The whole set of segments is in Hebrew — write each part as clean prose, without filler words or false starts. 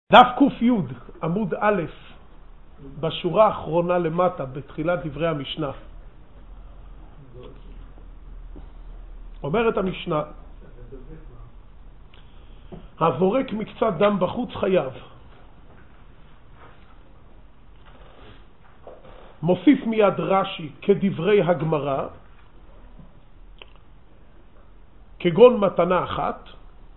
דף ק"י, עמוד א', בשורה האחרונה למטה, בתחילת דברי המשנה. אומרת המשנה, הזורק מקצת דם בחוץ חייב. מוסיף מיד רש"י כדברי הגמרא, כגון מתנה אחת,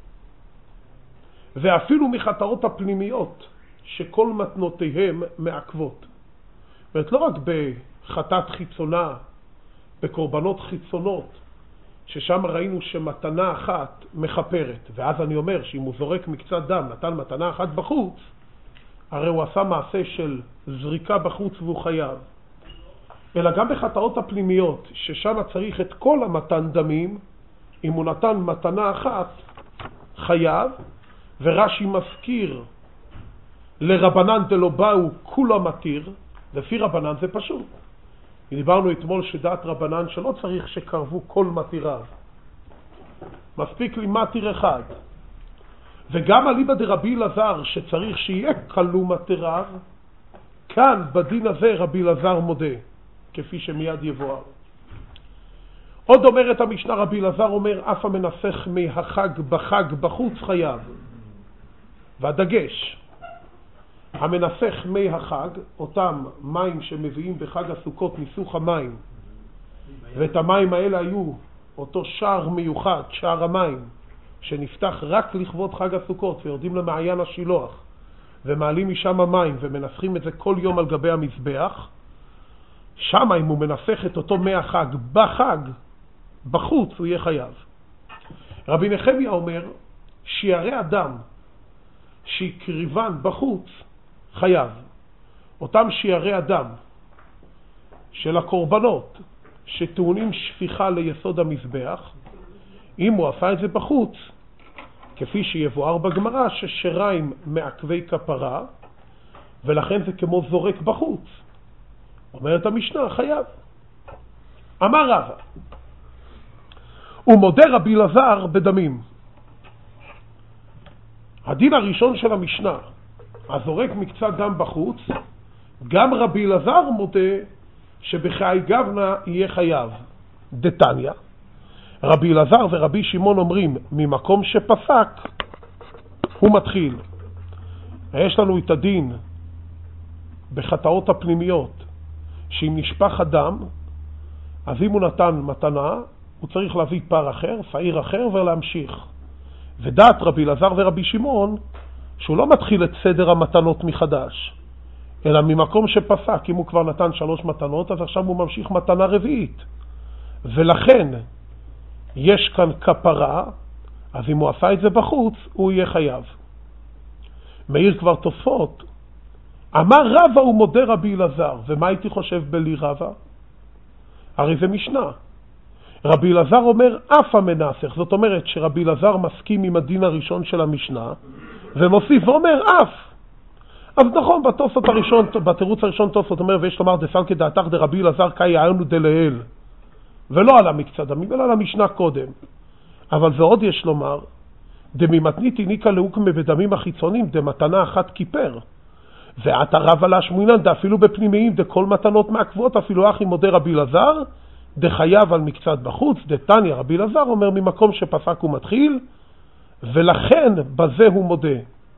ואפילו מחטאות הפנימיות שכל מתנותיהם מעכבות. זאת אומרת, לא רק בחטאת חיצונה, בקורבנות חיצונות, ששם ראינו שמתנה אחת מחפרת, ואז אני אומר שאם הוא זורק מקצת דם, נתן מתנה אחת בחוץ, הרי הוא עשה מעשה של זריקה בחוץ והוא חייב. אלא גם בחטאות הפנימיות, ששם צריך את כל המתן דמים, אם הוא נתן מתנה אחת, חייב, ורש"י מזכיר לרבנן דלא באו כולה מתיר. לפי רבנן זה פשוט. דיברנו אתמול שדעת רבנן שלא צריך שקרבו כל מתיריו, מספיק לי מתיר אחד. וגם אליבא דרבי אלעזר שצריך שיהיה כלו מתיריו, כאן בדין הזה רבי אלעזר מודה, כפי שמיד יבואר. עוד אומרת המשנה, רבי אלעזר אומר, אף המנסח מהחג בחג בחוץ חייב. והדגש, המנסח מי החג, אותם מים שמביאים בחג הסוכות ניסוך המים, ואת המים האלה היו אותו שער מיוחד, שער המים, שנפתח רק לכבוד חג הסוכות, ויורדים למעיין השילוח, ומעלים משם המים, ומנסחים את זה כל יום על גבי המזבח. שם אם הוא מנסח את אותו מי החג בחג, בחוץ הוא יהיה חייב. רבי נחמיה אומר, שיערי אדם, שיקריבן בחוץ חייב. אותם שיערי אדם של הקורבנות שטעונים שפיכה ליסוד המזבח, אם הוא עשה את זה בחוץ, כפי שיבואר בגמרא ששריים מעכבי כפרה, ולכן זה כמו זורק בחוץ. אומרת המשנה, חייב. אמר רבא, ומודה רבי אלעזר בדמים. הדין הראשון של המשנה, הזורק מקצת דם בחוץ, גם רבי אלעזר מודה שבחיי גבנה יהיה חייב. דתניא, רבי אלעזר ורבי שמעון אומרים, ממקום שפסק הוא מתחיל. יש לנו את הדין בחטאות הפנימיות, שאם נשפך הדם, אז אם הוא נתן מתנה, הוא צריך להביא פר אחר, שעיר אחר ולהמשיך. ודעת רבי אלעזר ורבי שמעון, שהוא לא מתחיל את סדר המתנות מחדש, אלא ממקום שפסק, אם הוא כבר נתן 3 מתנות, אז עכשיו הוא ממשיך מתנה רביעית. ולכן יש כאן כפרה, אז אם הוא עשה את זה בחוץ, הוא יהיה חייב. מאיר כבר תוספות, אמר רבא ומודה רבי אלעזר, ומה הייתי חושב בלי רבא? הרי זה משנה. רבי אלעזר אומר אף המנסח, זאת אומרת שרבי אלעזר מסכים עם הדין הראשון של המשנה, ומוסיף ואומר אף. אז נכון, בתוספות הראשון, בתירוץ הראשון תוספות אומר, ויש לומר דסלקא דעתך דרבי אלעזר קאי יענו דלאל, ולא על המקצת דמים, אלא על המשנה קודם. אבל ועוד יש לומר, דממתנית ניקה לאוקמה בדמים החיצונים, דמתנה אחת כיפר. ועתה רבא להשמינן, דאפילו בפנימיים, דכל מתנות מעכבות, אפילו אחי מודה רבי אלעזר, דחייב על מקצת בחוץ. דתניא, רבי אלעזר אומר, ממקום שפסק הוא מתחיל, ולכן בזה הוא מודה.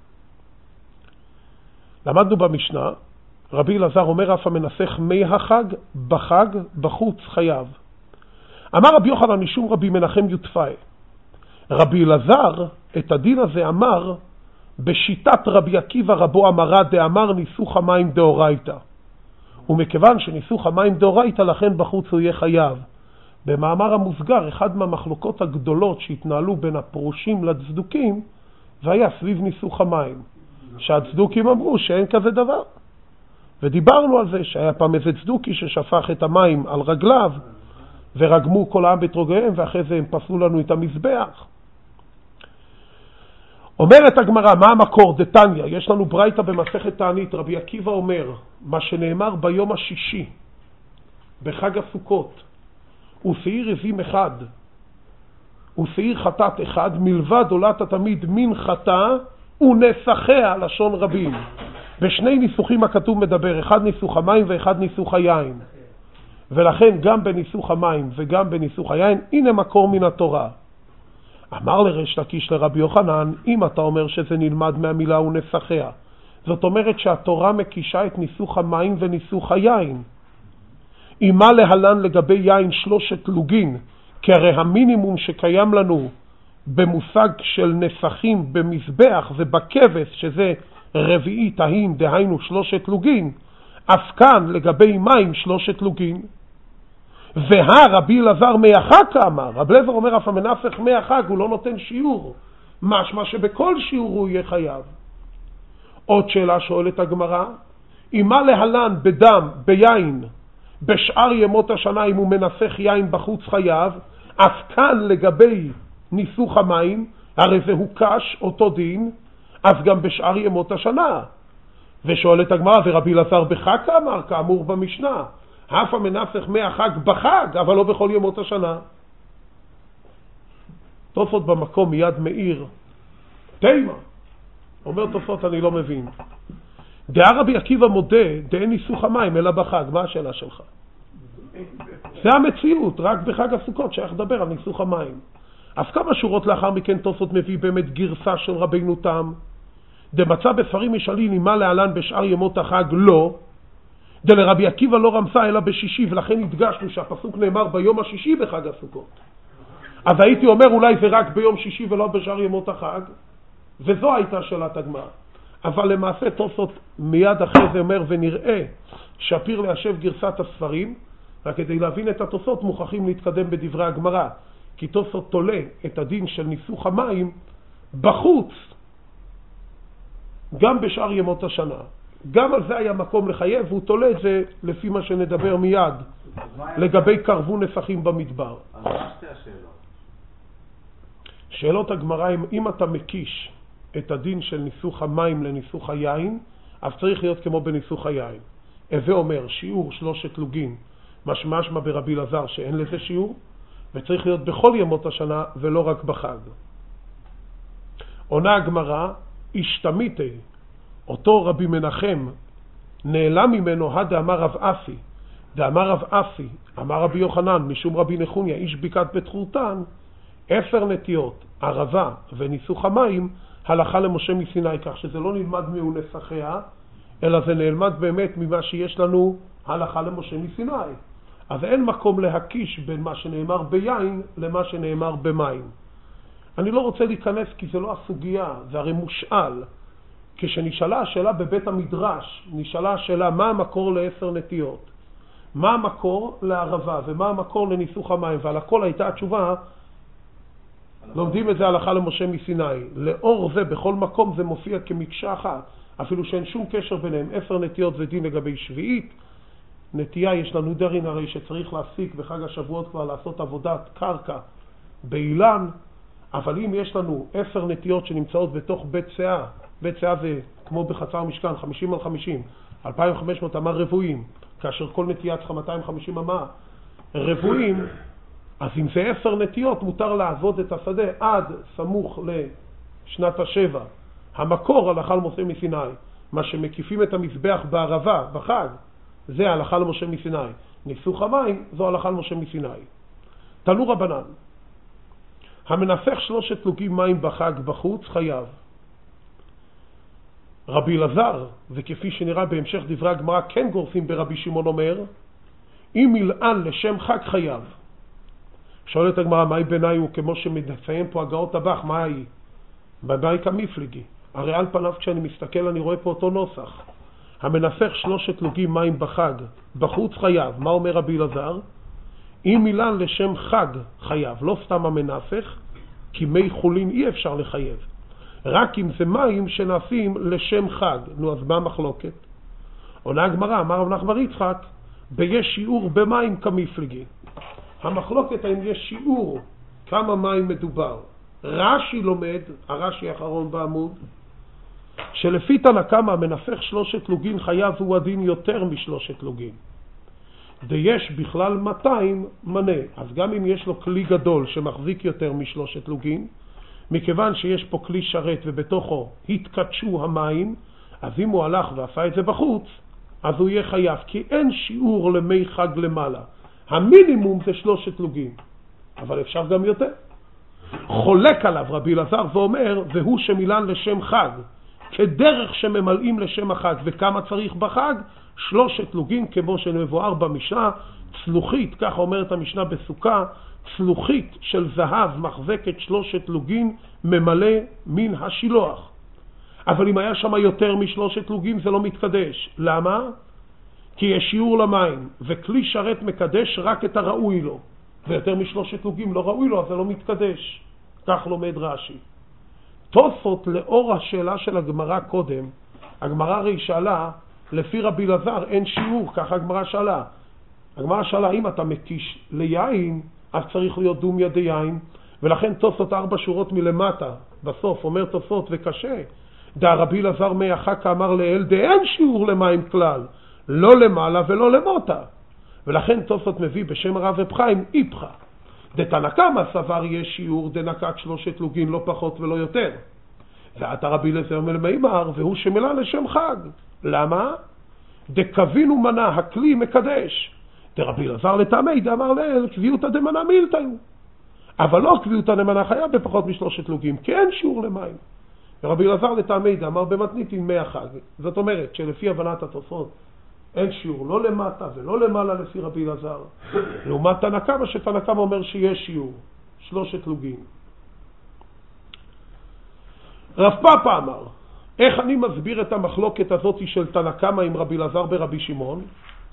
למדנו במשנה, רבי אלעזר אומר, אף המנסח מי החג בחג בחוץ חייב. אמר רבי יוחנן משום רבי מנחם יוטפאי, רבי אלעזר את הדין הזה אמר בשיטת רבי עקיבא רבו אמרה דאמר ניסוך המים דאורייתא, ומכיוון שניסוך המים דאורייתא לכן בחוץ הוא יהיה חייב. במאמר המוסגר, אחד מהמחלוקות הגדולות שהתנהלו בין הפרושים לצדוקים, והיה סביב ניסוך המים, שהצדוקים אמרו שאין כזה דבר. ודיברנו על זה שהיה פעם איזה צדוקי ששפך את המים על רגליו, ורגמו כל העם בתרוגיהם, ואחרי זה הם פסלו לנו את המזבח. אומרת הגמרא, מה המקור? דתניא, יש לנו ברייתא במסכת תענית, רבי עקיבא אומר, מה שנאמר ביום השישי, בחג הסוכות, ושעיר עזים אחד, ושעיר חטאת אחד, מלבד עולת התמיד מן חטא ונסחיה, לשון רבים. בשני ניסוחים הכתוב מדבר, אחד ניסוך המים ואחד ניסוך היין. ולכן גם בניסוך המים וגם בניסוך היין, הנה מקור מן התורה. אמר לריש לקיש לרבי יוחנן, אם אתה אומר שזה נלמד מהמילה ונסחיה, זאת אומרת שהתורה מקישה את ניסוך המים וניסוך היין. אימה להלן לגבי יין 3 לוגין, כי הרי המינימום שקיים לנו במושג של נסחים במזבח ובכבש, שזה רביעי תהין, דהיינו 3 לוגין, אף כאן לגבי מים 3 לוגין. רבי אלעזר מהחג אמר, רבי אלעזר אומר אף המנסח מהחג, הוא לא נותן שיעור, משמע שבכל שיעור הוא יהיה חייב. עוד שאלה שואלת הגמרא, אימה להלן בדם, ביין, בשאר ימות השנה, אם הוא מנסח יין בחוץ חייב, אז כאן לגבי ניסוך המים, הרי זה הוקש אותו דין, אז גם בשאר ימות השנה. ושואלת הגמרא, ורבי אלעזר בחג אמר, כאמור במשנה, אף המנסח מהחג בחג, אבל לא בכל ימות השנה. תוספות במקום מיד מאיר, תימה, אומר תוספות אני לא מבין. דעה רבי עקיבא מודה, דאין ניסוך המים אלא בחג, מה השאלה שלך? זה המציאות, רק בחג הסוכות שייך לדבר על ניסוך המים. אז כמה שורות לאחר מכן תוספות מביא באמת גרסה של רבינו תם, דמצא בספרים משאלין אימה להלן בשאר ימות החג לא, דלרבי עקיבא לא רמסה אלא בשישי, ולכן הדגשנו שהפסוק נאמר ביום השישי בחג הסוכות. אז הייתי אומר אולי זה רק ביום שישי ולא בשאר ימות החג, וזו הייתה שאלת הגמרא. אבל למעשה תוספות מיד אחרי זה אומר ונראה שפיר ליישב גרסת הספרים, רק כדי להבין את התוספות מוכרחים להתקדם בדברי הגמרא, כי תוספות תולה את הדין של ניסוך המים בחוץ גם בשאר ימות השנה. גם על זה היה מקום לחייב, והוא תולה את זה לפי מה שנדבר מיד לגבי קרבו נסחים במדבר. אז מה שתי השאלות? שאלות הגמרא, אם אתה מקיש את הדין של ניסוך המים לניסוך היין, אז צריך להיות כמו בניסוך היין. הווה אומר שיעור 3 לוגין, משמע ברבי אלעזר שאין לזה שיעור, וצריך להיות בכל ימות השנה ולא רק בחג. עונה הגמרא, השתמיתי, אותו רבי מנחם נעלם ממנו דאמר רב אסי, דאמר רב אסי, אמר רבי יוחנן, משום רבי נחוניה, איש בקעת בית חורתן, 10 נטיות, ערבה וניסוך המים, הלכה למשה מסיני, כך שזה לא נלמד מנסחיה, אלא זה נלמד באמת ממה שיש לנו הלכה למשה מסיני. אז אין מקום להקיש בין מה שנאמר ביין למה שנאמר במים. אני לא רוצה להיכנס כי זה לא הסוגיה, זה הרי מושאל. כשנשאלה השאלה בבית המדרש, נשאלה השאלה מה המקור ל10 נטיות, מה המקור לערבה ומה המקור לניסוך המים, ועל הכל הייתה התשובה, לומדים את זה הלכה למשה מסיני. לאור זה בכל מקום זה מופיע כמקשה אחת, אפילו שאין שום קשר ביניהם. 10 נטיות זה דין לגבי שביעית, נטייה יש לנו דרין הרי שצריך להפסיק בחג השבועות כבר לעשות עבודת קרקע באילן, אבל אם יש לנו 10 נטיות שנמצאות בתוך בית שאה, בית שאה זה כמו בחצר משכן, 50 על 50, 2500 אמה רבועים, כאשר כל נטייה צריכה 250 אמה רבועים, אז אם זה 10 נטיות מותר לעבוד את השדה עד סמוך לשנת ה7. המקור הלכה למשה מסיני, מה שמקיפים את המזבח בערבה, בחג, זה הלכה למשה מסיני. ניסוך המים זו הלכה למשה מסיני. תנו רבנן, המנסח 3 לוגים מים בחג בחוץ חייב. רבי אלעזר, וכפי שנראה בהמשך דברי הגמרא, כן גורסים ברבי שמעון אומר, אם מלען לשם חג חייב. שואלת הגמרא, מהי ביניי הוא כמו שמציין פה הגאות הבח, מה היא? ביי כמפלגי. הרי על פניו כשאני מסתכל אני רואה פה אותו נוסח. המנסח 3 לוגים מים בחג, בחוץ חייב. מה אומר רבי אלעזר? אם מילן לשם חג חייב, לא סתם המנסח, כי מי חולין אי אפשר לחייב. רק אם זה מים שנעשים לשם חג. נו, אז מה המחלוקת? עונה הגמרא, אמר רב נחמן בר יצחק, ביש שיעור במים כמפלגי. המחלוקת האם יש שיעור כמה מים מדובר. רש"י לומד, הרש"י האחרון בעמוד, שלפי תנא קמא המנסח 3 לוגין חייב הוא הדין יותר מ3 לוגין. יש בכלל 200 מנה, אז גם אם יש לו כלי גדול שמחזיק יותר מ3 לוגין, מכיוון שיש פה כלי שרת ובתוכו התקדשו המים, אז אם הוא הלך ועשה את זה בחוץ, אז הוא יהיה חייב, כי אין שיעור למי חג למעלה. המינימום זה 3 לוגים, אבל אפשר גם יותר. חולק עליו רבי אלעזר ואומר, והוא שמילן לשם חג, כדרך שממלאים לשם החג. וכמה צריך בחג? 3 לוגים, כמו שמבואר במשנה, צלוחית, כך אומרת המשנה בסוכה, צלוחית של זהב מחזקת 3 לוגים ממלא מן השילוח. אבל אם היה שם יותר מ3 לוגים זה לא מתקדש. למה? כי יש שיעור למים, וכלי שרת מקדש רק את הראוי לו, ויותר מ3 לוגים לא ראוי לו, אז זה לא מתקדש. כך לומד רש"י. תוספות לאור השאלה של הגמרא קודם, הגמרא הרי שאלה, לפי רבי אלעזר אין שיעור, ככה הגמרא שאלה. הגמרא שאלה, אם אתה מקיש ליין, אז צריך להיות דומיה דיין, ולכן תוספות 4 שורות מלמטה, בסוף אומר תוספות וקשה, דא רבי אלעזר מהחק אמר לאל, דאין שיעור למים כלל, לא למעלה ולא למוטה. ולכן תוספות מביא בשם הרב רב חיים איפכא. דתנא קמא סבר יש שיעור דנקת 3 לוגין, לא פחות ולא יותר. ועתה רבי אלעזר מלמימר, והוא שמילא לשם חג. למה? דקבין ומנה הכלי מקדש. דרבי אלעזר לטעמי דאמר לאל, קביעותא דמנה מילתא. אבל לא קביעותא דמנה חייב בפחות מ3 לוגים, כי אין שיעור למים. ורבי אלעזר לטעמי דאמר במתניתין מי החג. זאת אומרת שלפי הבנת התוספות אין שיעור לא למטה ולא למעלה לפי רבי אלעזר. לעומת תנא קמא, שתנא קמא אומר שיש שיעור 3 לוגים. רב פאפא אמר, איך אני מסביר את המחלוקת הזאת של תנא קמא עם רבי אלעזר ברבי שמעון?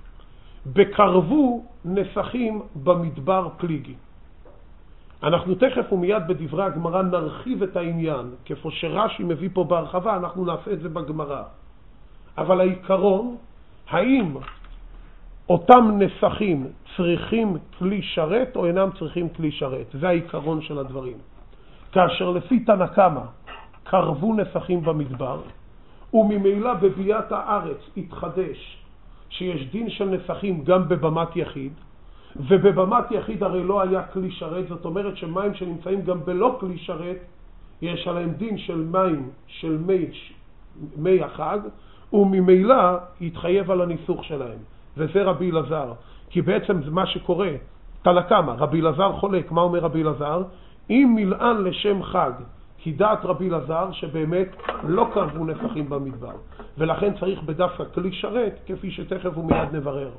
בקרבו נסכים במדבר פליגי. אנחנו תכף ומיד בדברי הגמרא נרחיב את העניין, כפי שרש"י מביא פה בהרחבה, אנחנו נעשה את זה בגמרא. אבל העיקרון, האם אותם נסכים צריכים כלי שרת או אינם צריכים כלי שרת? זה העיקרון של הדברים. כאשר לפי תנא קמא קרבו נסכים במדבר, וממילא בביאת הארץ התחדש שיש דין של נסכים גם בבמת יחיד, ובבמת יחיד הרי לא היה כלי שרת, זאת אומרת שמים שנמצאים גם בלא כלי שרת, יש עליהם דין של מים של מי החג, וממילא יתחייב על הניסוך שלהם. וזה רבי אלעזר. כי בעצם זה מה שקורה, תנא קמא, רבי אלעזר חולק. מה אומר רבי אלעזר? אם מילאן לשם חג, כי דעת רבי אלעזר שבאמת לא קרבו נסכים במדבר. ולכן צריך בדווקא כלי שרת, כפי שתכף ומיד נברר.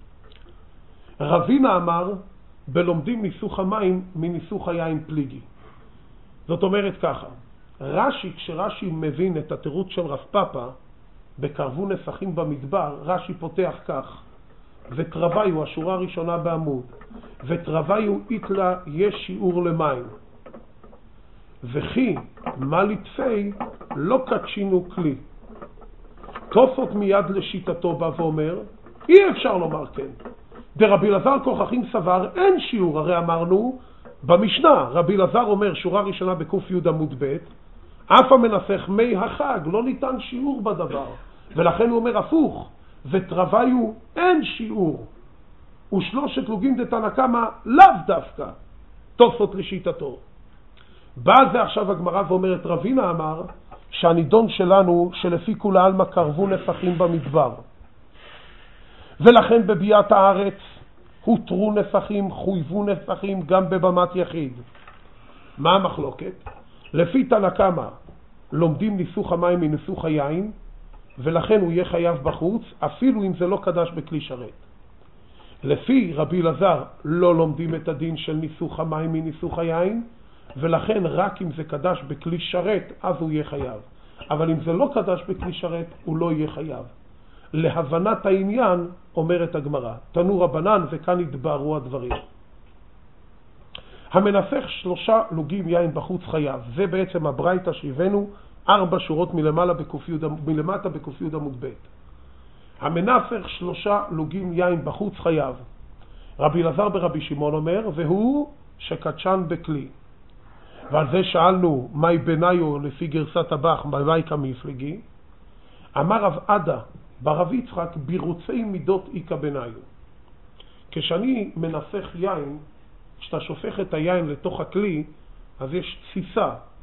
רבינה אמר, בלומדים ניסוך המים מניסוך היין פליגי. זאת אומרת ככה, רש"י, כשרש"י מבין את התירוץ של רב פאפא, בקרבו נסכים במדבר, רש"י פותח כך, ותרוויו, השורה הראשונה בעמוד, ותרוויו איתלה יש שיעור למים. וכי מה לטפי לא קדשינו כלי. תוספות מיד לשיטתו בא ואומר, אי אפשר לומר כן. דרבי אלעזר כוככים סבר אין שיעור, הרי אמרנו במשנה, רבי אלעזר אומר שורה ראשונה בקוף י' עמוד ב', אף המנסח מי החג, לא ניתן שיעור בדבר. ולכן הוא אומר הפוך, ותרוויו אין שיעור. ו3 לוגים דתנא קמא לאו דווקא. תוספות לשיטתו. בא זה עכשיו הגמרא ואומרת, רבינה אמר שהנידון שלנו שלפי כולי עלמא קרבו נסכים במדבר. ולכן בביאת הארץ הותרו נסכים, חויבו נסכים גם בבמת יחיד. מה המחלוקת? לפי תנא קמא לומדים ניסוך המים מניסוך היין, ולכן הוא יהיה חייב בחוץ, אפילו אם זה לא קדש בכלי שרת. לפי רבי אלעזר לא לומדים את הדין של ניסוך המים מניסוך היין, ולכן רק אם זה קדש בכלי שרת, אז הוא יהיה חייב. אבל אם זה לא קדש בכלי שרת, הוא לא יהיה חייב. להבנת העניין, אומרת הגמרא, תנו רבנן, וכאן יתבהרו הדברים. המנסח 3 לוגים יין בחוץ חייב. זה בעצם הברייתא שהבאנו 4 שורות מלמטה בקוף י' עמוד ב'. המנסח 3 לוגים יין בחוץ חייב. רבי אלעזר ברבי שמעון אומר, והוא שקדשן בכלי. ועל זה שאלנו, מהי בניו לפי גרסת הבח, מהי כמפלגי? אמר רב עדה ברב יצחק, בירוצי מידות איקה בניו. כשאני מנסח יין, כשאתה שופך את היין לתוך הכלי, אז יש תסיסה.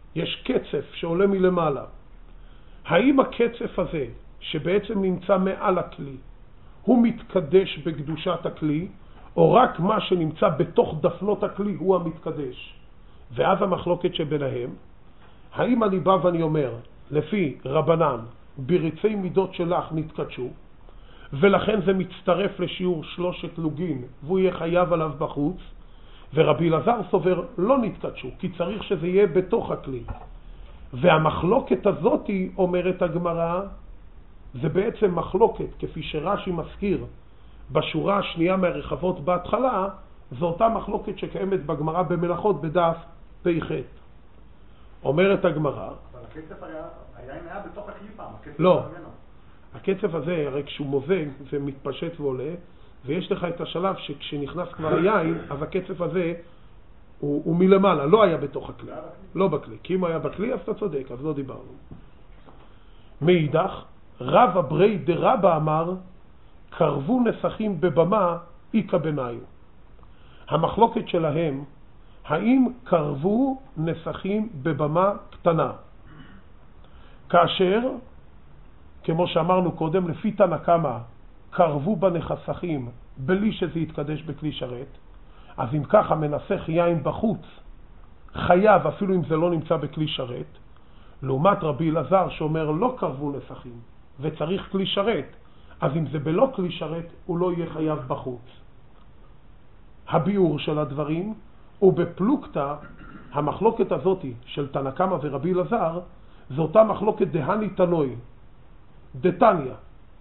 יש קצף שעולה מלמעלה. האם הקצף הזה, שבעצם נמצא מעל הכלי, הוא מתקדש בקדושת הכלי, או רק מה שנמצא בתוך דפנות הכלי הוא המתקדש? ואז המחלוקת שביניהם, האם אני בא ואני אומר, לפי רבנן, בריצי מידות שלך נתקדשו, ולכן זה מצטרף לשיעור 3 לוגין, והוא יהיה חייב עליו בחוץ, ורבי אלעזר סובר לא נתקדשו, כי צריך שזה יהיה בתוך הכלי. והמחלוקת הזאת, אומרת הגמרא, זה בעצם מחלוקת, כפי שרש"י מזכיר בשורה השנייה מהרחבות בהתחלה, זו אותה מחלוקת שקיימת בגמרא במלאכות בדף פ"ח. אומרת הגמרא, אבל הקצף היה בתוך הכלי פעם. לא, הקצף הזה, הרי כשהוא מוזג, זה מתפשט ועולה, ויש לך את השלב שכשנכנס כבר היין, אז הקצף הזה הוא מלמעלה, לא היה בתוך הכלי. לא בכלי, כי אם היה בכלי, אז אתה צודק, אז לא דיברנו. מאידך, רב אברי דרבא אמר, קרבו נסכים בבמה איקה בניו. המחלוקת שלהם, האם קרבו נסכים בבמה קטנה? כאשר, כמו שאמרנו קודם, לפי תנא קמא, קרבו בנחסכים בלי שזה יתקדש בכלי שרת, אז אם ככה מנסח יין בחוץ, חייב אפילו אם זה לא נמצא בכלי שרת, לעומת רבי אלעזר שאומר לא קרבו נסכים וצריך כלי שרת, אז אם זה בלא כלי שרת הוא לא יהיה חייב בחוץ. הביאור של הדברים, ובפלוגתא המחלוקת הזאת של תנא קמא ורבי אלעזר, זו אותה מחלוקת דהני תנוי, דתניא.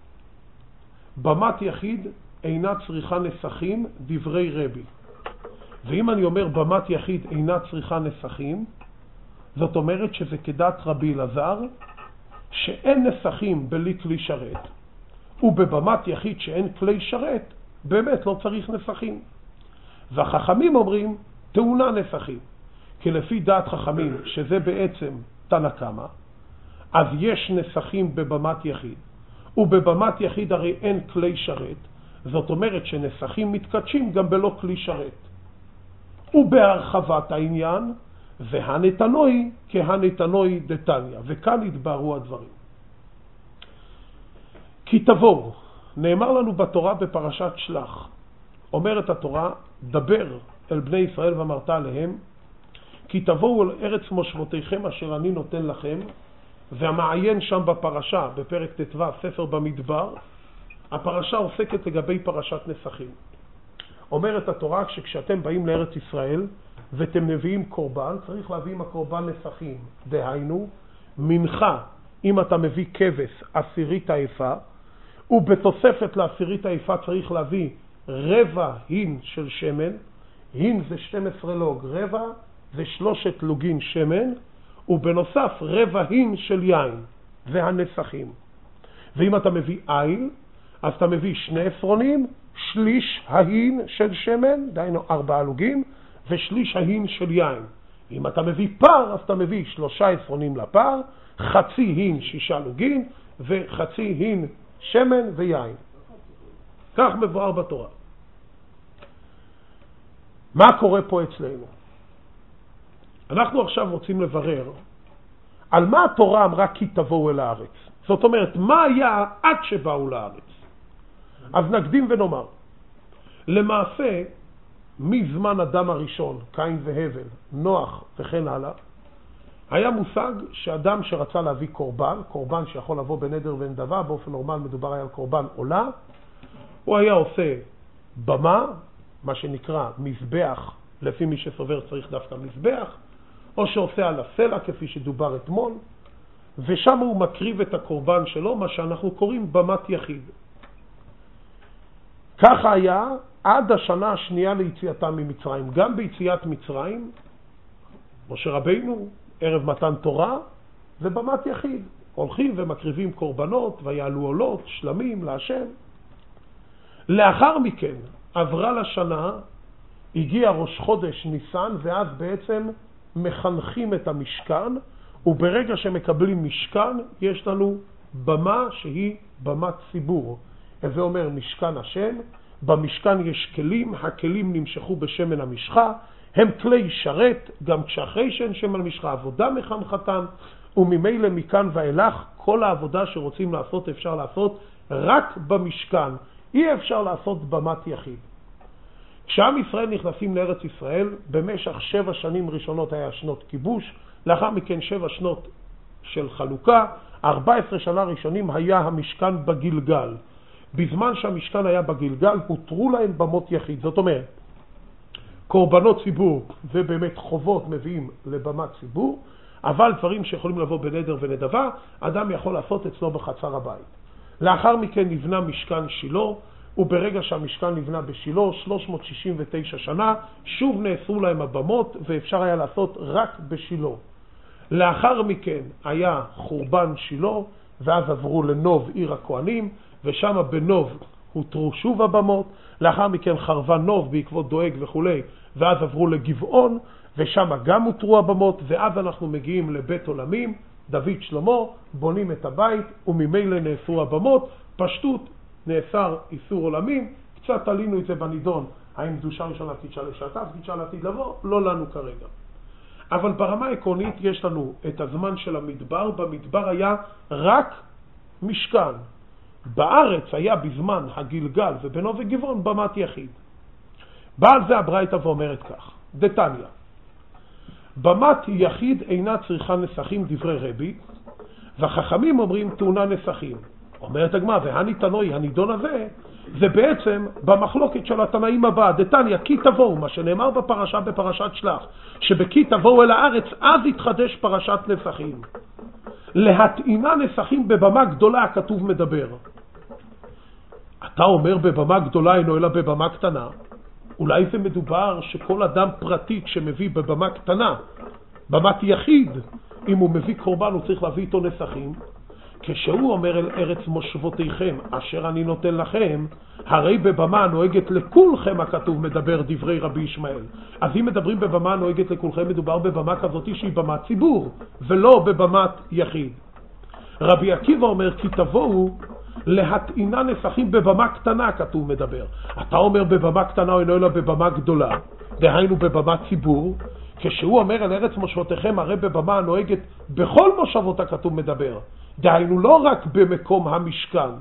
במת יחיד אינה צריכה נסכים דברי רבי. ואם אני אומר במת יחיד אינה צריכה נסכים, זאת אומרת שזה כדת רבי אלעזר, שאין נסכים בלי כלי שרת, ובבמת יחיד שאין כלי שרת, באמת לא צריך נסכים. והחכמים אומרים, טעונה נסכים, כי לפי דעת חכמים, שזה בעצם תנא קמא, אז יש נסכים בבמת יחיד, ובבמת יחיד הרי אין כלי שרת, זאת אומרת שנסכים מתקדשים גם בלא כלי שרת. ובהרחבת העניין, והנתנוי כהנתנוי דתניא, וכאן התבהרו הדברים. כי תבואו, נאמר לנו בתורה בפרשת שלח, אומרת התורה, דבר אל בני ישראל ואמרת עליהם, כי תבואו אל ארץ מושבותיכם אשר אני נותן לכם, והמעיין שם בפרשה, בפרק ט"ו, ספר במדבר, הפרשה עוסקת לגבי פרשת נסכים. אומרת התורה שכשאתם באים לארץ ישראל ואתם מביאים קורבן, צריך להביא עם הקורבן נסכים. דהיינו, מנחה, אם אתה מביא כבש, עשירית העיפה, ובתוספת לעשירית העיפה צריך להביא רבע הין של שמן, הין זה 12 לוג, רבע זה 3 לוגין שמן, ובנוסף רבע הין של יין, זה הנסכים. ואם אתה מביא איל, אז אתה מביא 2 עפרונים, שליש ההין של שמן, דהיינו 4 לוגים, ושליש ההין של יין. אם אתה מביא פר, אז אתה מביא 3 עפרונים לפר, חצי הין 6 לוגים, וחצי הין שמן ויין. כך מבואר בתורה. מה קורה פה אצלנו? אנחנו עכשיו רוצים לברר על מה התורה אמרה כי תבואו אל הארץ. זאת אומרת, מה היה עד שבאו לארץ? אז נקדים ונאמר, למעשה, מזמן אדם הראשון, קין והבל, נוח וכן הלאה, היה מושג שאדם שרצה להביא קורבן, קורבן שיכול לבוא בנדר ונדבה, באופן נורמל מדובר היה על קורבן עולה, הוא היה עושה במה, מה שנקרא מזבח, לפי מי שסובר צריך דווקא מזבח, או שעושה על הסלע כפי שדובר אתמול, ושם הוא מקריב את הקורבן שלו, מה שאנחנו קוראים במת יחיד. ככה היה עד השנה השנייה ליציאתם ממצרים. גם ביציאת מצרים, משה רבינו, ערב מתן תורה, זה במת יחיד. הולכים ומקריבים קורבנות, ויעלו עולות, שלמים להשם. לאחר מכן, עברה לשנה, הגיע ראש חודש ניסן, ואז בעצם מחנכים את המשכן, וברגע שמקבלים משכן, יש לנו במה שהיא במת ציבור. זה אומר משכן השם, במשכן יש כלים, הכלים נמשכו בשמן המשחה, הם כלי שרת, גם כשאחרי שאין שם על משחה עבודה מחנכתן, וממילא מכאן ואילך כל העבודה שרוצים לעשות אפשר לעשות רק במשכן, אי אפשר לעשות במת יחיד. כשעם ישראל נכנסים לארץ ישראל, במשך 7 שנים ראשונות היה שנות כיבוש, לאחר מכן 7 שנות של חלוקה, 14 שנה ראשונים היה המשכן בגלגל. בזמן שהמשכן היה בגלגל הותרו להם במות יחיד, זאת אומרת, קורבנות ציבור ובאמת חובות מביאים לבמת ציבור, אבל דברים שיכולים לבוא בנדר ונדבה, אדם יכול לעשות אצלו בחצר הבית. לאחר מכן נבנה משכן שילה, וברגע שהמשכן נבנה בשילה, 369 שנה, שוב נאסרו להם הבמות, ואפשר היה לעשות רק בשילה. לאחר מכן היה חורבן שילה, ואז עברו לנוב עיר הכהנים, ושם בנוב הותרו שוב הבמות, לאחר מכן חרבה נוב בעקבות דואג וכו', ואז עברו לגבעון, ושם גם הותרו הבמות, ואז אנחנו מגיעים לבית עולמים, דוד שלמה, בונים את הבית, וממילא נאסרו הבמות, פשטות, נאסר איסור עולמים, קצת עלינו את זה בנידון, האם קדושה ראשונה קידשה לשעתה, קידשה לעתיד לבוא, לא לנו כרגע. אבל ברמה העקרונית יש לנו את הזמן של המדבר, במדבר היה רק משכן. בארץ היה בזמן הגלגל ובנו וגבעון במת יחיד. בעל זה הברייתא ואומרת כך, דתניא, במת יחיד אינה צריכה נסכים דברי רבי, והחכמים אומרים טעונה נסכים. אומרת הגמרא, והני תנוי, הנידון הזה, זה בעצם במחלוקת של התנאים הבא, דתניא, כי תבואו, מה שנאמר בפרשה בפרשת שלח, שבכי תבואו אל הארץ, אז יתחדש פרשת נסכים. להתאימה נסכים בבמה גדולה, הכתוב מדבר. אתה אומר בבמה גדולה אינו אלא בבמה קטנה. אולי זה מדובר שכל אדם פרטי שמביא בבמה קטנה, במת יחיד, אם הוא מביא קורבן הוא צריך להביא איתו נסכים. כשהוא אומר אל ארץ מושבותיכם אשר אני נותן לכם, הרי בבמה נוהגת לכולכם, הכתוב מדבר דברי רבי ישמעאל. אז אם מדברים בבמה נוהגת לכולכם, מדובר בבמה כזאת שהיא במת ציבור ולא בבמת יחיד. רבי עקיבא אומר כי תבואו להתאינה נסכים בבמה קטנה, כתוב מדבר. אתה אומר בבמה קטנה או אינו אלא בבמה גדולה, דהיינו בבמת ציבור. כשהוא אומר אל ארץ מושבותיכם, הרי בבמה הנוהגת בכל מושבות, הכתוב מדבר, דהיינו לא רק במקום המשכן.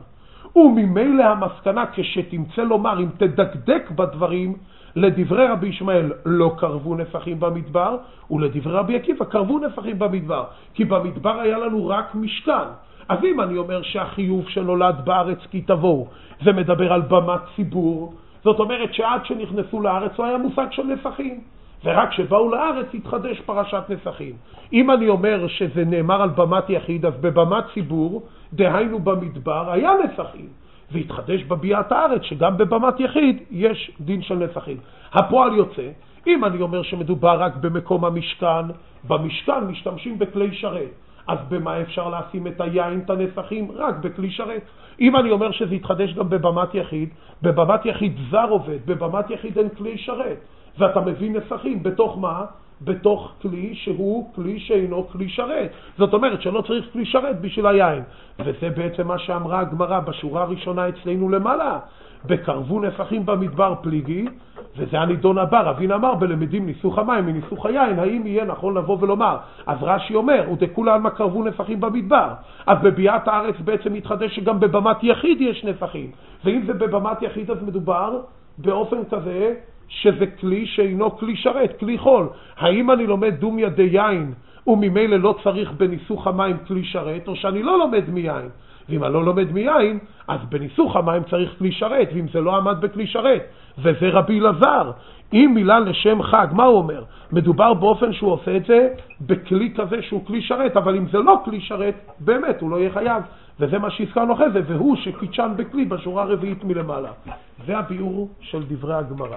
וממילא המסקנה, כשתמצא לומר, אם תדקדק בדברים, לדברי רבי ישמעאל לא קרבו נסכים במדבר, ולדברי רבי עקיבא קרבו נסכים במדבר, כי במדבר היה לנו רק משכן. אז אם אני אומר שהחיוב שנולד בארץ כי תבואו, זה מדבר על במת ציבור, זאת אומרת שעד שנכנסו לארץ לא היה מושג של נסכים, ורק שבאו לארץ התחדש פרשת נסכים. אם אני אומר שזה נאמר על במת יחיד, אז בבמת ציבור, דהיינו במדבר, היה נסכים, והתחדש בביאת הארץ שגם בבמת יחיד יש דין של נסכים. הפועל יוצא, אם אני אומר שמדובר רק במקום המשכן, במשכן משתמשים בכלי שרת, אז במה אפשר לשים את היין, את הנסכים? רק בכלי שרת. אם אני אומר שזה יתחדש גם בבמת יחיד, בבמת יחיד זר עובד, בבמת יחיד אין כלי שרת, ואתה מביא נסכים בתוך מה? בתוך כלי שהוא כלי שאינו כלי שרת. זאת אומרת שלא צריך כלי שרת בשביל היין. וזה בעצם מה שאמרה הגמרא בשורה הראשונה אצלנו למעלה. בקרבו נסכים במדבר פליגי, וזה הנידון הבא. רבין אמר בלמדים ניסוך המים מניסוך היין, האם יהיה נכון לבוא ולומר? אז רש"י אומר, ודכולם מה קרבו נסכים במדבר. אז בביאת הארץ בעצם מתחדש שגם בבמת יחיד יש נסכים. ואם זה בבמת יחיד אז מדובר באופן כזה שזה כלי שאינו כלי שרת, כלי חול. האם אני לומד דומיה דיין וממילא לא צריך בניסוך המים כלי שרת, או שאני לא לומד מיין? ואם אני לא לומד מיין, אז בניסוך המים צריך כלי שרת, ואם זה לא עמד בכלי שרת, וזה רבי אלעזר. אם מילה לשם חג, מה הוא אומר? מדובר באופן שהוא עושה את זה בכלי כזה שהוא כלי שרת, אבל אם זה לא כלי שרת, באמת הוא לא יהיה חייב. וזה מה שהזכרנו אחרי זה, והוא שקידשן בכלי בשורה הרביעית מלמעלה. זה הביאור של דברי הגמרא.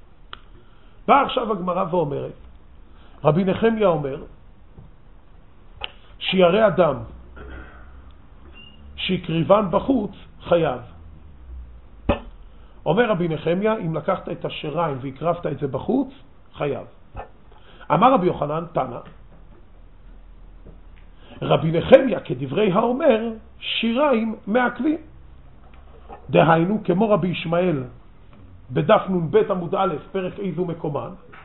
באה עכשיו הגמרא ואומרת, רבי נחמיה אומר, שירא אדם שיקריבן בחוץ חייב. אומר רבי נחמיה, אם לקחת את השיריים והקרבת את זה בחוץ, חייב. אמר רבי יוחנן, תנא, רבי נחמיה כדברי האומר, שיריים מעכבים. דהיינו, כמו רבי ישמעאל, בדף נ"ב עמוד א', פרק איזו מקומן,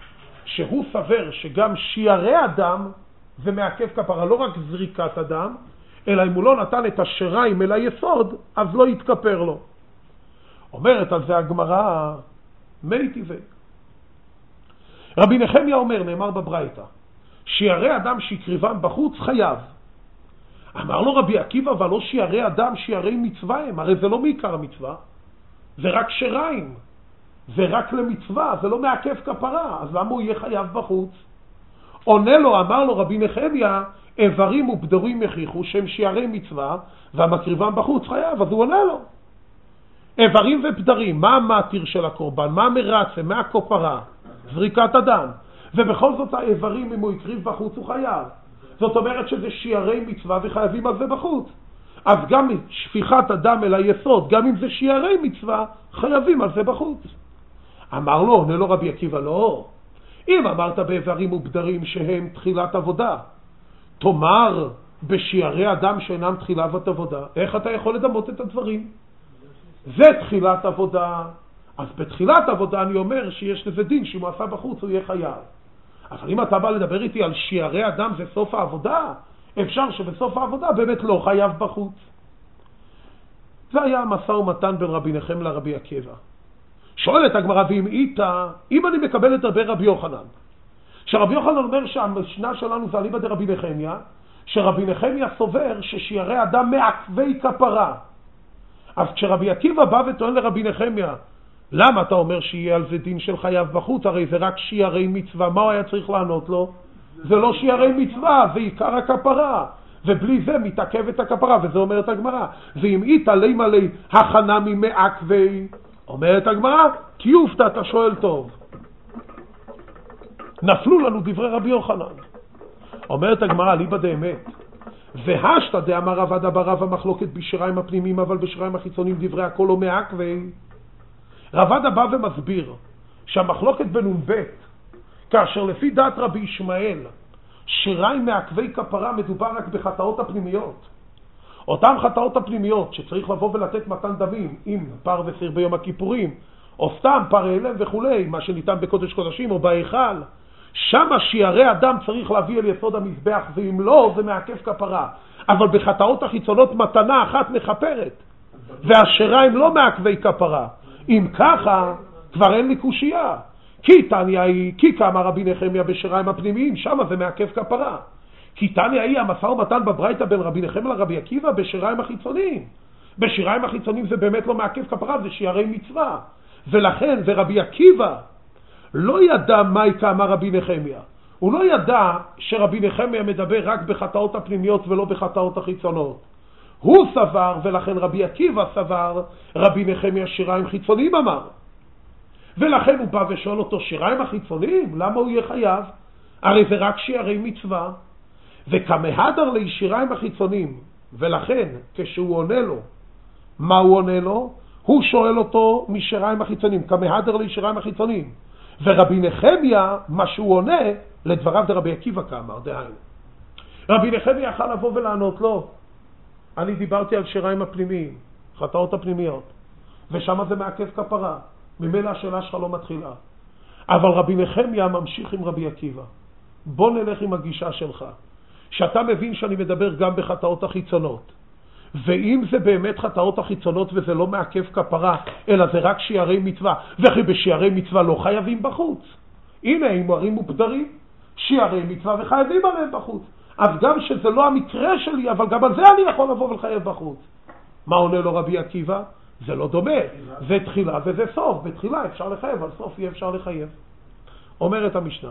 שהוא סבר שגם שיערי אדם זה מעכב כפרה, לא רק זריקת אדם, אלא אם הוא לא נתן את השיריים אל היסוד, אז לא יתכפר לו. אומרת על זה הגמרא, מי טבעי. רבי נחמיה אומר, נאמר בברייתא, שיערי אדם שהקריבם בחוץ חייב. אמר לו רבי עקיבא, אבל לא שיערי אדם, שיערי מצווה הם, הרי זה לא מעיקר המצווה, זה רק שיריים, זה רק למצווה, זה לא מעכב כפרה, אז למה הוא יהיה חייב בחוץ? עונה לו, אמר לו רבי נחמיה, איברים ובדרים הכריחו שהם שיערי מצווה, והמקריבם בחוץ חייב, אז הוא עונה לו. איברים ובדרים, מה המתיר של הקורבן, מה המרצה, מה הכופרה? זריקת אדם. ובכל זאת האיברים, אם הוא הקריב בחוץ, הוא חייב. זאת אומרת שזה שיערי מצווה וחייבים על זה בחוץ. אז גם שפיכת אדם אל היסוד, גם אם זה שיערי מצווה, חייבים על זה בחוץ. אמר לו, עונה לו רבי עקיבא, לא. אם אמרת באיברים ובדרים שהם תחילת עבודה, תאמר בשיערי אדם שאינם תחילת עבודה, איך אתה יכול לדמות את הדברים? זה תחילת עבודה. אז בתחילת עבודה אני אומר שיש לזה דין, שאם הוא עשה בחוץ הוא יהיה חייב. אבל אם אתה בא לדבר איתי על שיערי אדם זה סוף העבודה, אפשר שבסוף העבודה באמת לא חייב בחוץ. זה היה המשא ומתן בין רבי נחם לרבי עקיבא. שואלת הגמרא, ואם איתה, אם אני מקבל את רבי יוחנן, שרבי יוחנן אומר שהמשנה שלנו זה אליבא דרבי נחמיה, שרבי נחמיה סובר ששיערי אדם מעכבי כפרה. אז כשרבי עקיבא בא וטוען לרבי נחמיה, למה אתה אומר שיהיה על זה דין של חייב בחוץ? הרי זה רק שיערי מצווה. מה הוא היה צריך לענות לו? זה לא שיערי מצווה, זה עיקר הכפרה. ובלי זה מתעכב את הכפרה, וזה אומרת הגמרא. ואם איתה לי מלא הכנה ממעכבי, אומרת הגמרא, כי יופתע, אתה שואל טוב. נפלו לנו דברי רבי יוחנן. אומרת הגמרא, ליבא דאמת. והשתא דאמר רבא ברב המחלוקת בשיריים הפנימיים, אבל בשיריים החיצוניים דברי הכל לא מעכבי. רבא בא ומסביר שהמחלוקת בנ"ב, כאשר לפי דעת רבי ישמעאל, שיריים מעכבי כפרה מדובר רק בחטאות הפנימיות. אותן חטאות הפנימיות שצריך לבוא ולתת מתן דמים, אם פר וסיר ביום הכיפורים, או סתם פר אלם וכולי, מה שניתן בקודש קודשים או בהיכל, שם שיערי אדם צריך להביא אל יסוד המזבח, ואם לא זה מעכב כפרה. אבל בחטאות החיצונות מתנה אחת מחפרת, והשיריים לא מעכבי כפרה. אם ככה, כבר אין לי קושייה. כי תניא היא, כי כמה רבי נחמיה בשיריים הפנימיים, שם זה מעכב כפרה. כי תניא היא המשא ומתן בברייתא בין רבי נחמיה לרבי עקיבא בשיריים החיצוניים. בשיריים החיצוניים זה באמת לא מעכב כפרה, זה שיערי מצווה. ולכן, ורבי עקיבא לא ידע מהי כמה רבי נחמיה. הוא לא ידע שרבי נחמיה מדבר רק בחטאות הפנימיות ולא בחטאות החיצונות. הוא סבר, ולכן רבי עקיבא סבר, רבי נחמיה שיריים חיצוניים אמר. ולכן הוא בא ושואל אותו, שיריים החיצוניים? למה הוא יהיה חייב? הרי זה רק שיערי מצווה. וכמהדר לי שיריים החיצוניים, ולכן כשהוא עונה לו, מה הוא עונה לו? הוא שואל אותו משיריים החיצוניים, כמהדר לי שיריים החיצוניים. ורבי נחמיה, מה שהוא עונה, לדבריו דרבי עקיבא כאמר, דהיינו. רבי נחמיה יכול לבוא ולענות לו, אני דיברתי על שיריים הפנימיים, חטאות הפנימיות, ושם זה מעכב כפרה, ממילא השאלה שלך לא מתחילה. אבל רבי נחמיה ממשיך עם רבי עקיבא. בוא נלך עם הגישה שלך, שאתה מבין שאני מדבר גם בחטאות החיצונות, ואם זה באמת חטאות החיצונות וזה לא מעכב כפרה, אלא זה רק שיערי מצווה, וכי בשיערי מצווה לא חייבים בחוץ. הנה, איברים ובדרים, שיערי מצווה וחייבים עליהם בחוץ. אז גם שזה לא המקרה שלי, אבל גם על זה אני יכול לבוא ולחייב בחוץ. מה עונה לו רבי עקיבא? זה לא דומה. זה תחילה וזה סוף. בתחילה אפשר לחייב, על סוף יהיה אפשר לחייב. אומרת המשנה.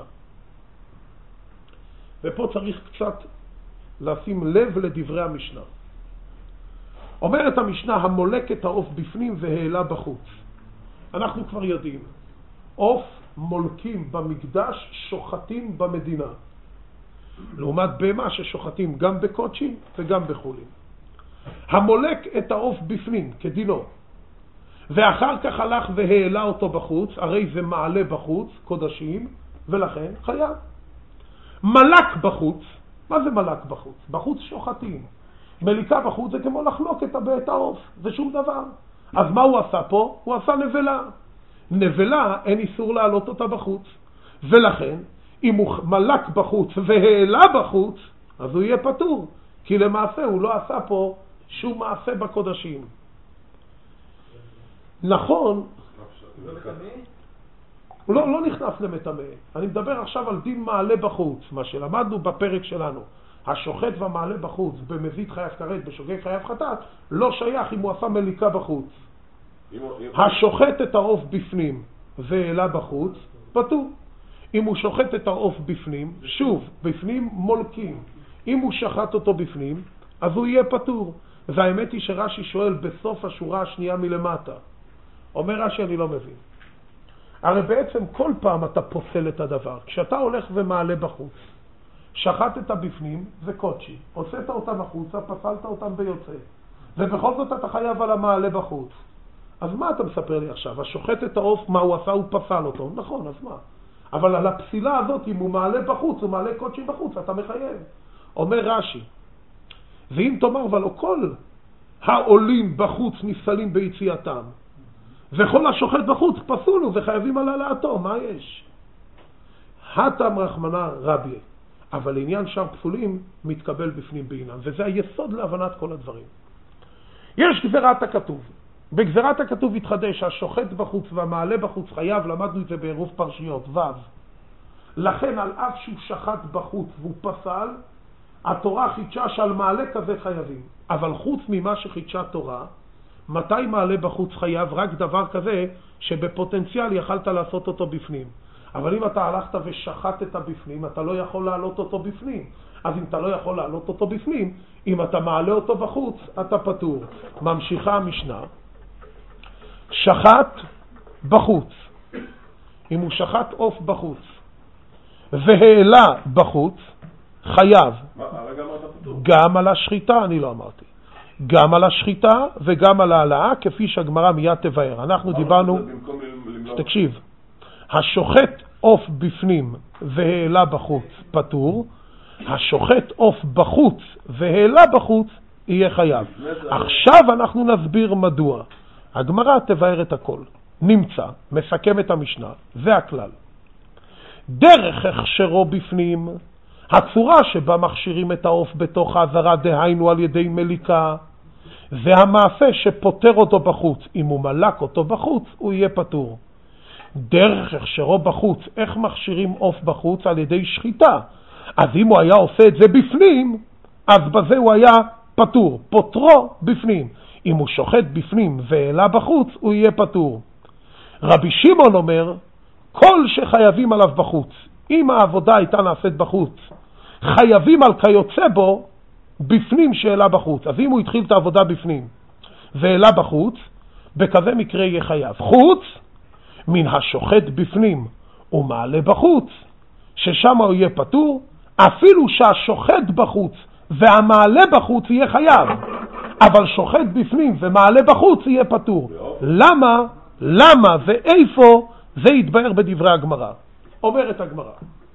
ופה צריך קצת לשים לב לדברי המשנה. אומרת המשנה, המולק את העוף בפנים והעלה בחוץ. אנחנו כבר יודעים, עוף מולקים במקדש, שוחטים במדינה. לעומת בהמה ששוחטים גם בקודשים וגם בחולים. המולק את העוף בפנים, כדינו, ואחר כך הלך והעלה אותו בחוץ, הרי זה מעלה בחוץ, קודשים, ולכן חייב. מלק בחוץ, מה זה מלק בחוץ? בחוץ שוחטים. מליקה בחוץ זה כמו לחלוק את העוף, זה שום דבר. אז מה הוא עשה פה? הוא עשה נבלה. נבלה אין איסור להעלות אותה בחוץ. ולכן, אם הוא מלק בחוץ והעלה בחוץ, אז הוא יהיה פטור, כי למעשה הוא לא עשה פה שום מעשה בקודשים. נכון, הוא לא נכנס למטמא. אני מדבר עכשיו על דין מעלה בחוץ, מה שלמדנו בפרק שלנו. השוחט והמעלה בחוץ, במזיד חייב כרת, בשוגג חייב חטאת, לא שייך אם הוא עשה מליקה בחוץ. השוחט את העוף בפנים והעלה בחוץ, פטור. אם הוא שוחט את העוף בפנים, שוב, בפנים מולקים. אם הוא שחט אותו בפנים, אז הוא יהיה פטור. והאמת היא שרש"י שואל בסוף השורה השנייה מלמטה. אומר רש"י, אני לא מבין. הרי בעצם כל פעם אתה פוסל את הדבר. כשאתה הולך ומעלה בחוץ, שחטת בפנים, זה קודשי. הוצאת אותם החוצה, פסלת אותם ביוצא. ובכל זאת אתה חייב על המעלה בחוץ. אז מה אתה מספר לי עכשיו? השוחט את העוף, מה הוא עשה? הוא פסל אותו. נכון, אז מה? אבל על הפסילה הזאת, אם הוא מעלה בחוץ, הוא מעלה קודשי בחוץ, אתה מחייב. אומר רש"י, ואם תאמר ולא כל העולים בחוץ נפסלים ביציאתם, וכל השוחט בחוץ פסולו וחייבים על העלאתו, מה יש? התם רחמנה רבי, אבל עניין שאר פסולים מתקבל בפנים בעינם, וזה היסוד להבנת כל הדברים. יש גזירת הכתוב. בגזירת הכתוב התחדש השוחט בחוץ והמעלה בחוץ חייב, למדנו את זה בעירוב פרשיות, ו'. לכן על אף שהוא שחט בחוץ והוא פסל, התורה חידשה שעל מעלה כזה חייבים. אבל חוץ ממה שחידשה תורה, מתי מעלה בחוץ חייב? רק דבר כזה שבפוטנציאל יכלת לעשות אותו בפנים. אבל אם אתה הלכת ושחטת בפנים, אתה לא יכול לעלות אותו בפנים. אז אם אתה לא יכול לעלות אותו בפנים, אם אתה מעלה אותו בחוץ, אתה פטור. ממשיכה המשנה. שחט בחוץ. אם הוא שחט עוף בחוץ והעלה בחוץ, חייב. גם על השחיטה, אני לא אמרתי. גם על השחיטה וגם על העלאה, כפי שהגמרא מיד תבאר. אנחנו דיברנו, תקשיב, השוחט עוף בפנים והעלה בחוץ פטור, השוחט עוף בחוץ והעלה בחוץ יהיה חייב. עכשיו אנחנו נסביר מדוע. הגמרא תבאר את הכל. נמצא, מסכם את המשנה, זה הכלל. דרך הכשרו בפנים, הצורה שבה מכשירים את העוף בתוך העזרה, דהיינו על ידי מליקה, והמעשה שפותר אותו בחוץ, אם הוא מלק אותו בחוץ, הוא יהיה פטור. דרך הכשרו בחוץ, איך מכשירים עוף בחוץ? על ידי שחיטה. אז אם הוא היה עושה את זה בפנים, אז בזה הוא היה פטור, פוטרו בפנים. אם הוא שוחט בפנים והעלה בחוץ, הוא יהיה פטור. רבי שמעון אומר, כל שחייבים עליו בחוץ, אם העבודה הייתה נעשית בחוץ, חייבים על כיוצא בו בפנים שהעלה בחוץ. אז אם הוא התחיל את העבודה בפנים והעלה בחוץ, בכזה מקרה יהיה חייב. חוץ מן השוחט בפנים ומעלה בחוץ, ששם הוא יהיה פטור, אפילו שהשוחט בחוץ והמעלה בחוץ יהיה חייב, אבל שוחט בפנים ומעלה בחוץ יהיה פטור. למה ואיפה? זה יתבהר בדברי הגמרא. אומרת הגמרא,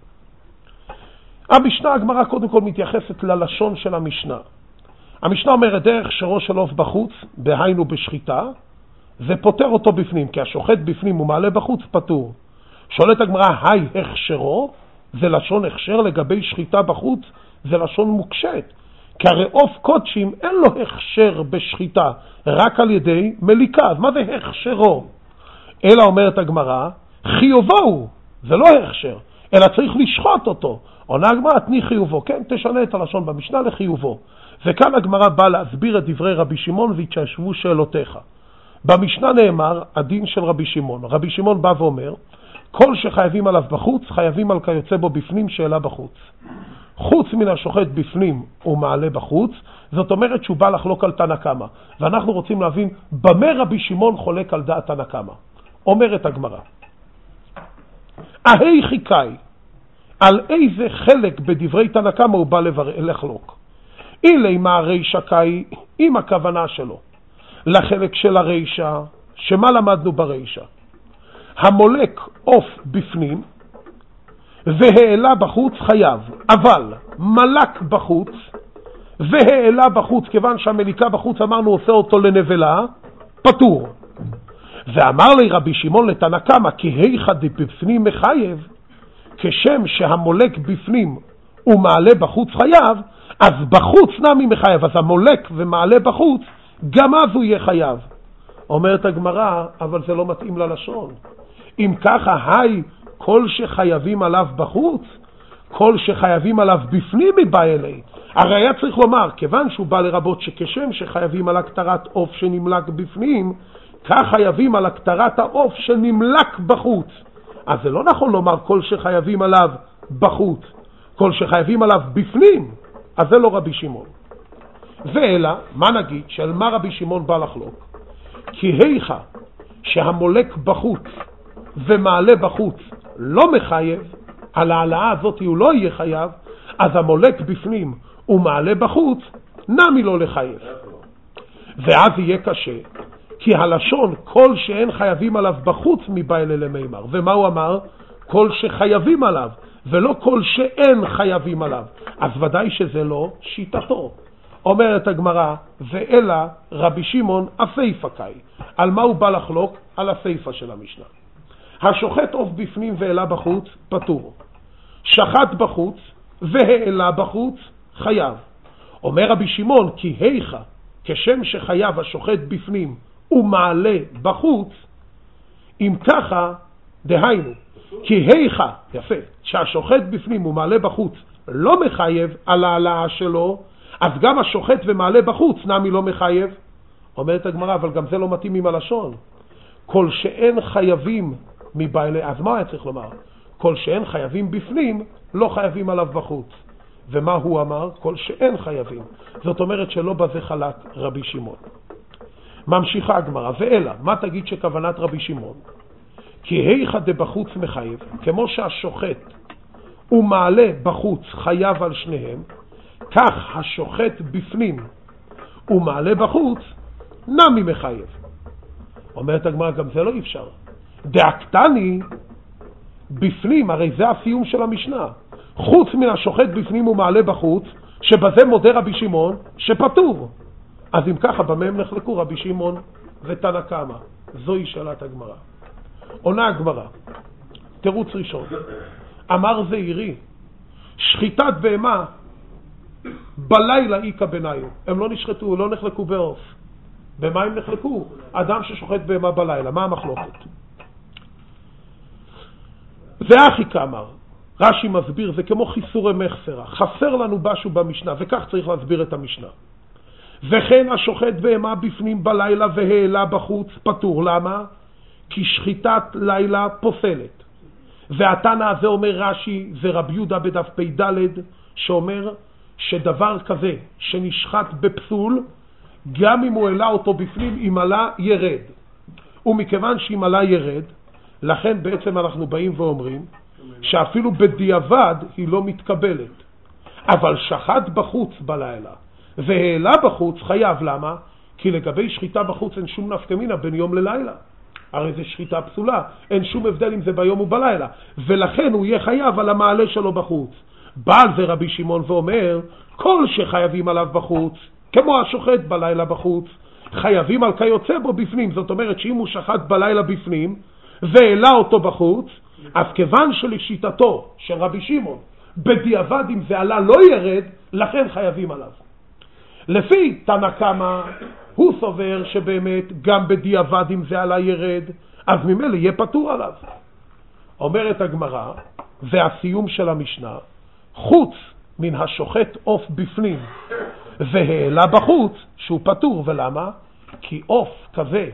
המשנה, הגמרא קודם כל מתייחסת ללשון של המשנה. המשנה אומרת דרך שרו של עוף בחוץ, בהיינו בשחיטה, זה פותר אותו בפנים, כי השוחט בפנים ומעלה בחוץ פטור. שואלת הגמרא, היי הכשרו, זה לשון הכשר לגבי שחיטה בחוץ, זה לשון מוקשת. כי הרי עוף קודשים אין לו הכשר בשחיטה, רק על ידי מליקה. אז מה זה הכשרו? אלא אומרת הגמרא, חיובו הוא, זה לא הכשר, אלא צריך לשחוט אותו. עונה הגמרא, תני חיובו. כן, תשנה את הלשון במשנה לחיובו. וכאן הגמרא באה להסביר את דברי רבי שמעון והתיישבו שאלותיך. במשנה נאמר, הדין של רבי שמעון. רבי שמעון בא ואומר, כל שחייבים עליו בחוץ, חייבים על כיוצא בו בפנים שהעלה בחוץ. חוץ מן השוחט בפנים ומעלה בחוץ, זאת אומרת שהוא בא לחלוק על תנא קמא. ואנחנו רוצים להבין, במה רבי שמעון חולק על דעת תנא קמא. אומרת הגמרא, ההי חיקאי, על איזה חלק בדברי תנא קמא הוא בא לחלוק. אילי מה הרישא קאי, עם הכוונה שלו לחלק של הרישא, שמה למדנו ברישא? המולק עוף בפנים והעלה בחוץ חייב, אבל מלק בחוץ והעלה בחוץ, כיוון שהמליקה בחוץ אמרנו עושה אותו לנבלה, פטור. ואמר לי רבי שמעון לתנא קמא, כי היכא דבפנים מחייב, כשם שהמולק בפנים ומעלה בחוץ חייב, אז בחוץ נמי מחייב. אז המולק ומעלה בחוץ, גם אז הוא יהיה חייב. אומרת הגמרא, אבל זה לא מתאים ללשון. אם ככה, היי, כל שחייבים עליו בחוץ, כל שחייבים עליו בפנים מבא אלי. הרי היה צריך לומר, כיוון שהוא בא לרבות שכשם שחייבים על הקטרת עוף שנמלק בפנים, כך חייבים על הקטרת העוף שנמלק בחוץ. אז זה לא נכון לומר כל שחייבים עליו בחוץ, כל שחייבים עליו בפנים, אז זה לא רבי שמעון. ואלא, מה נגיד? שעל מה רבי שמעון בא לחלוק? כי היכה שהמולק בחוץ ומעלה בחוץ לא מחייב, על העלאה הזאת הוא לא יהיה חייב, אז המולק בפנים ומעלה בחוץ נמי לא לחייב. ואז יהיה קשה, כי הלשון כל שאין חייבים עליו בחוץ מבא אלי למימר. ומה הוא אמר? כל שחייבים עליו, ולא כל שאין חייבים עליו. אז ודאי שזה לא שיטתו. אומרת הגמרא, ואלא רבי שמעון הסיפא קאי. על מה הוא בא לחלוק? על הסיפא של המשנה. השוחט עוף בפנים והעלה בחוץ פטור. שחט בחוץ והעלה בחוץ חייב. אומר רבי שמעון, כי היכה כשם שחייב השוחט בפנים ומעלה בחוץ, אם ככה, דהיינו, כי היכה, יפה, שהשוחט בפנים ומעלה בחוץ לא מחייב על העלאה שלו, אז גם השוחט ומעלה בחוץ נמי לא מחייב. אומרת הגמרא, אבל גם זה לא מתאים עם הלשון. כל שאין חייבים מבא אלי, אז מה היה צריך לומר? כל שאין חייבים בפנים, לא חייבים עליו בחוץ. ומה הוא אמר? כל שאין חייבים. זאת אומרת שלא בזה חלק רבי שמעון. ממשיכה הגמרא, ואלא, מה תגיד שכוונת רבי שמעון? כי היכה דבחוץ מחייב, כמו שהשוחט ומעלה בחוץ חייב על שניהם, כך השוחט בפנים ומעלה בחוץ נמי מחייב. אומרת הגמרא, גם זה לא אפשר. דאקטני בפנים, הרי זה הסיום של המשנה. חוץ מן השוחט בפנים ומעלה בחוץ, שבזה מודה רבי שמעון שפטור. אז אם ככה, במה הם נחלקו רבי שמעון ותנא קמא? זוהי שאלת הגמרא. עונה הגמרא, תירוץ ראשון. אמר זעירי, שחיטת בהמה בלילה איקה בניו. הם לא נשחטו, לא נחלקו בעוף. במה הם נחלקו? אדם ששוחט בהמה בלילה. מה המחלוקת? זה אחי כאמר. רש"י מסביר, זה כמו חיסורי מחסרה. חסר לנו משהו במשנה, וכך צריך להסביר את המשנה. וכן השוחט בהמה בפנים בלילה והעלה בחוץ פטור. למה? כי שחיטת לילה פוסלת. והתנא הזה אומר רש"י, זה רבי יהודה בדף פ"ד, שאומר שדבר כזה שנשחט בפסול, גם אם הוא העלה אותו בפנים, אם עלה ירד. ומכיוון שאם עלה ירד, לכן בעצם אנחנו באים ואומרים שאפילו בדיעבד היא לא מתקבלת. אבל שחט בחוץ בלילה והעלה בחוץ חייב. למה? כי לגבי שחיטה בחוץ אין שום נפקא מינה בין יום ללילה. הרי זה שחיטה פסולה, אין שום הבדל אם זה ביום ובלילה, ולכן הוא יהיה חייב על המעלה שלו בחוץ. בא על זה רבי שמעון ואומר, כל שחייבים עליו בחוץ, כמו השוחט בלילה בחוץ, חייבים על כיוצא בו בפנים. זאת אומרת שאם הוא שחט בלילה בפנים והעלה אותו בחוץ, אז כיוון שלשיטתו של רבי שמעון בדיעבד אם זה עלה לא ירד, לכן חייבים עליו. לפי תנא קמא הוא סובר שבאמת גם בדיעבד אם זה עלה ירד, אז ממילא יהיה פטור עליו. אומרת הגמרא, והסיום של המשנה, חוץ מן השוחט עוף בפנים והעלה בחוץ שהוא פטור. ולמה? כי עוף כזה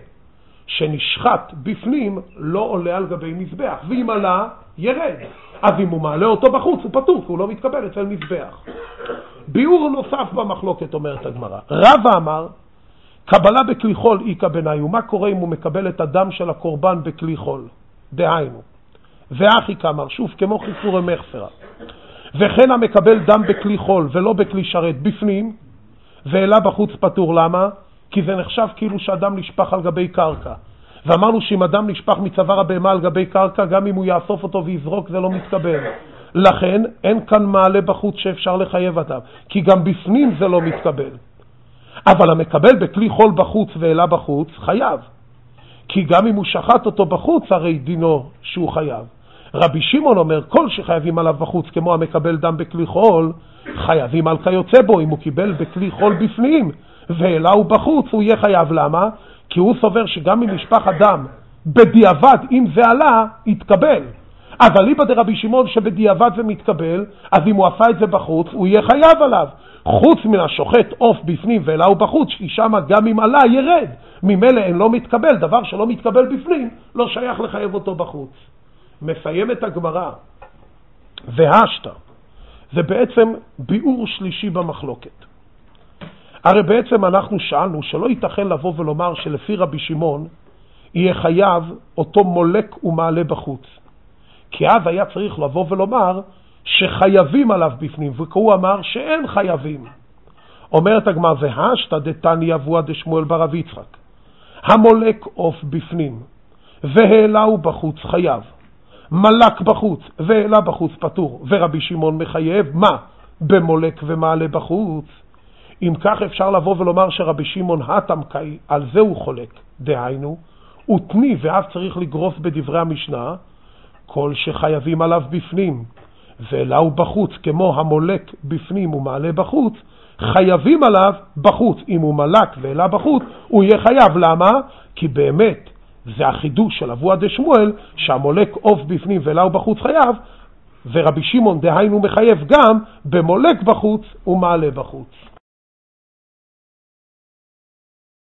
שנשחט בפנים לא עולה על גבי מזבח, ואם עלה ירד. אז אם הוא מעלה אותו בחוץ הוא פטור, כי הוא לא מתקבל אצל מזבח. ביאור נוסף במחלוקת, אומרת הגמרא, רבא אמר קבלה בכלי חול איקה בניו. מה קורה אם הוא מקבל את הדם של הקורבן בכלי חול? דהיינו, ואחי כאמר, שוב כמו חיסורי מחסרה, וכן המקבל דם בכלי חול ולא בכלי שרת בפנים והעלה בחוץ פטור. למה? כי זה נחשב כאילו שאדם נשפך על גבי קרקע, ואמרנו שאם אדם נשפך מצוואר הבהמה על גבי קרקע, גם אם הוא יאסוף אותו ויזרוק זה לא מתקבל. לכן אין כאן מעלה בחוץ שאפשר לחייב אותם, כי גם בפנים זה לא מתקבל. אבל המקבל בכלי חול בחוץ והעלה בחוץ חייב, כי גם אם הוא שחט אותו בחוץ הרי דינו שהוא חייב. רבי שמעון אומר, כל שחייבים עליו בחוץ, כמו המקבל דם בכלי חול, חייבים על כיוצא בו. אם הוא קיבל בכלי חול בפנים ואליהו בחוץ, הוא יהיה חייב. למה? כי הוא סובר שגם אם נשפך הדם בדיעבד, אם זה עלה, יתקבל. אבל ליבא דרבי שמעון שבדיעבד זה מתקבל, אז אם הוא עשה את זה בחוץ, הוא יהיה חייב עליו. חוץ מן השוחט עוף בפנים ואליהו בחוץ, ששם גם אם עלה ירד. ממילא אין לא מתקבל, דבר שלא מתקבל בפנים, לא שייך לחייב אותו בחוץ. מסיים את הגמרא, והשתא, זה בעצם ביאור שלישי במחלוקת. הרי בעצם אנחנו שאלנו שלא ייתכן לבוא ולומר שלפי רבי שמעון יהיה חייב אותו מולק ומעלה בחוץ. כי אז היה צריך לבוא ולומר שחייבים עליו בפנים, וכהוא אמר שאין חייבים. אומרת הגמרא, והשתא דתניא אבוה דשמואל בר רב יצחק, המולק עוף בפנים והעלהו בחוץ חייב, מלק בחוץ והעלה בחוץ פטור, ורבי שמעון מחייב מה? במולק ומעלה בחוץ. אם כך אפשר לבוא ולומר שרבי שמעון התמקאי, על זה הוא חולק. דהיינו, ותני, ואף צריך לגרוס בדברי המשנה, כל שחייבים עליו בפנים ואליהו בחוץ, כמו המולק בפנים ומעלה בחוץ, חייבים עליו בחוץ. אם הוא מלק ואלה בחוץ, הוא יהיה חייב. למה? כי באמת זה החידוש של אבוה דשמואל, שהמולק עוף בפנים ואליהו בחוץ חייב, ורבי שמעון דהיינו מחייב גם במולק בחוץ ומעלה בחוץ.